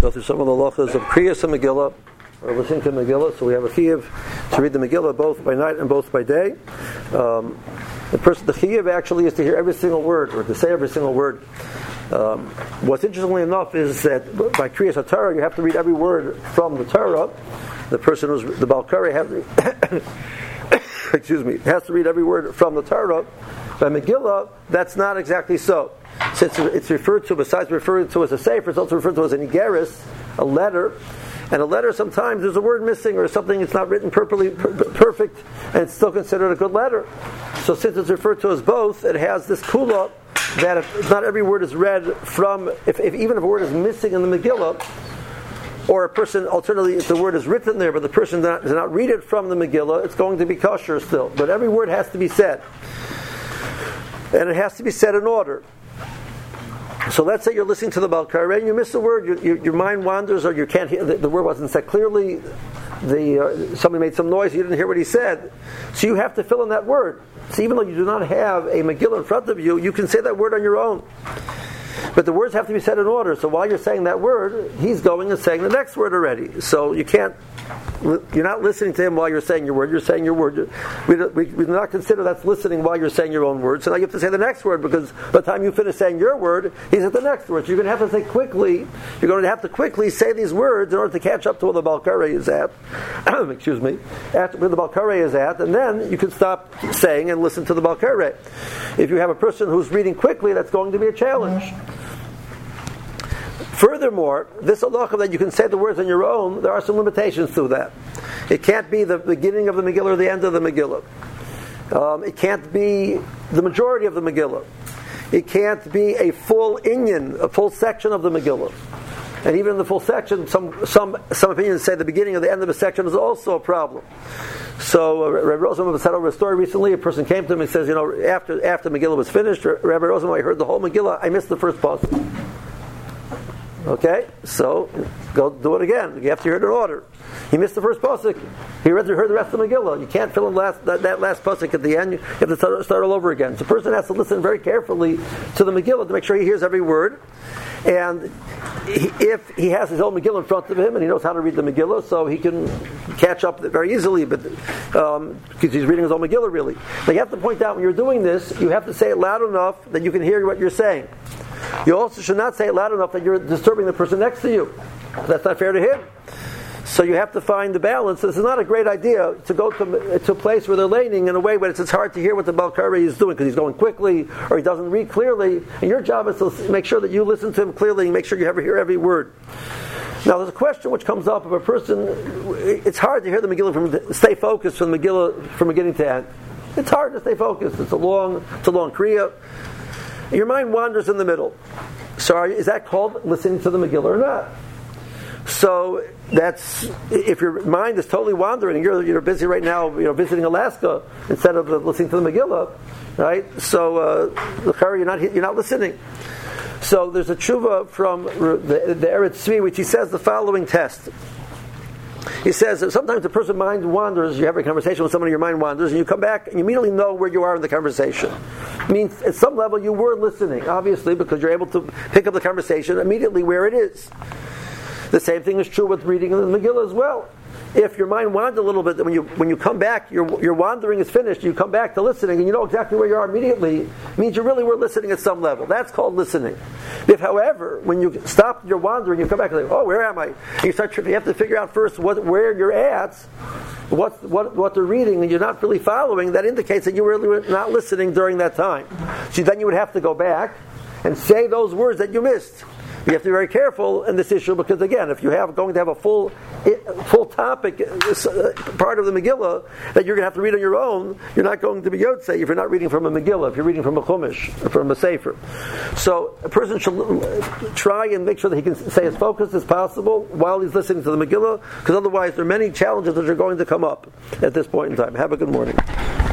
go through some of the halachas of Kriyas and Megillah, or listening to Megillah. So we have a chiyuv to read the Megillah both by night and both by day. The chiyuv actually is to hear every single word, or to say every single word. What's interestingly enough is that by Kriyas HaTorah you have to read every word from the Torah. The person who's the Baal Koreh has to read every word from the Torah. By Megillah, that's not exactly so. Since it's referred to, besides referring to as a sefer, it's also referred to as an igeris, a letter. And a letter, sometimes there's a word missing or something that's not written perfect, and it's still considered a good letter. So since it's referred to as both, it has this kula that if not every word is read from, even if a word is missing in the Megillah, or a person, alternatively, if the word is written there, but the person does not read it from the Megillah, it's going to be kosher still. But every word has to be said. And it has to be said in order. So let's say you're listening to the Baal Koreh and you miss a word, your mind wanders, or you can't hear, the word wasn't said clearly, somebody made some noise, you didn't hear what he said. So you have to fill in that word. So even though you do not have a Megillah in front of you, you can say that word on your own. But the words have to be said in order. So while you're saying that word, he's going and saying the next word already. So you're not listening to him while you're saying your word. You're saying your word. We do not consider that's listening while you're saying your own word. So now you have to say the next word, because by the time you finish saying your word, he's at the next word. So you're going to have to say quickly. You're going to have to quickly say these words in order to catch up to where the Baal Koreh is at. Excuse me. After where the Baal Koreh is at, and then you can stop saying and listen to the Baal Koreh. If you have a person who's reading quickly, that's going to be a challenge. Furthermore, this halacha that you can say the words on your own, there are some limitations to that. It can't be the beginning of the Megillah or the end of the Megillah. It can't be the majority of the Megillah. It can't be a full inyan, a full section of the Megillah. And even in the full section, some opinions say the beginning or the end of a section is also a problem. So Rabbi Rosenbaum said over a story recently. A person came to him and says, after Megillah was finished, Rabbi Rosenbaum, I heard the whole Megillah, I missed the first pasuk. Okay, so go do it again. You have to hear it in order. He missed the first pasuk. He heard the rest of the Megillah. You can't fill in that last pasuk at the end. You have to start all over again. So the person has to listen very carefully to the Megillah to make sure he hears every word. And if he has his own Megillah in front of him and he knows how to read the Megillah, so he can catch up very easily, but because he's reading his own Megillah really. Now you have to point out when you're doing this, you have to say it loud enough that you can hear what you're saying. You also should not say it loud enough that you're disturbing the person next to you. That's not fair to him. So you have to find the balance. This is not a great idea to go to a place where they're laning in a way where it's hard to hear what the Baal Koreh is doing because he's going quickly or he doesn't read clearly. And your job is to make sure that you listen to him clearly and make sure you hear every word. Now there's a question which comes up of a person. It's hard to hear the Megillah stay focused from the Megillah from beginning to end. It's hard to stay focused. It's a long Kriya. Your mind wanders in the middle. So is that called listening to the Megillah or not? So that's, if your mind is totally wandering and you're busy right now, visiting Alaska instead of listening to the Megillah, right? So you're not listening. So there's a tshuva from the Eretz Tzvi which he says the following test. He says that sometimes the person's mind wanders, you have a conversation with somebody, your mind wanders, and you come back and you immediately know where you are in the conversation. It means at some level you were listening, obviously, because you're able to pick up the conversation immediately where it is. The same thing is true with reading the Megillah as well. If your mind wanders a little bit, when you come back, your wandering is finished, you come back to listening, and you know exactly where you are immediately, it means you really were listening at some level. That's called listening. If, however, when you stop your wandering, you come back and say, oh, where am I? And you have to figure out first where you're at, what they're reading, and you're not really following, that indicates that you really were not listening during that time. So then you would have to go back and say those words that you missed. You have to be very careful in this issue because, again, if you're going to have a full topic, part of the Megillah that you're going to have to read on your own, you're not going to be Yotzei if you're not reading from a Megillah, if you're reading from a Chumash, from a Sefer. So a person should try and make sure that he can stay as focused as possible while he's listening to the Megillah, because otherwise there are many challenges that are going to come up at this point in time. Have a good morning.